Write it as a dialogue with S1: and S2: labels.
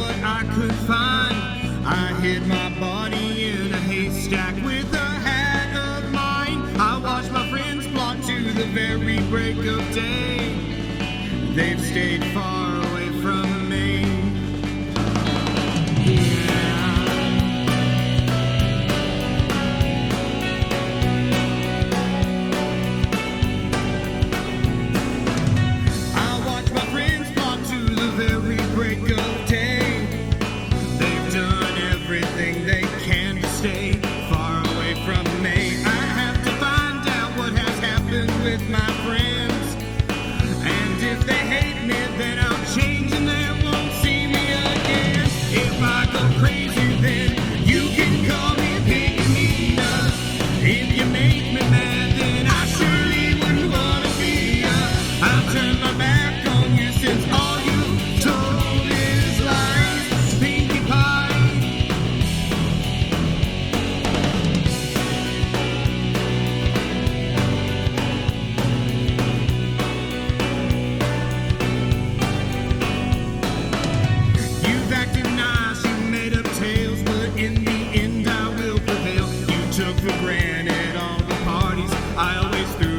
S1: what I could find. I hid my body in a haystack with a hat of mine. I watched my friends plot to the very break of day. They've stayed far away from me. Everything they can to stay far away from me. I have to find out what has happened with my friends, and if they hate me, then I'll change and they won't see me again. If I go crazy, then you can call me Pygmina. If you make me mad, then I surely wouldn't want to be ya. I'll turn my back on you since all you told is lies. Pinkie Pie. In the end I will prevail. You took for granted all the parties I always threw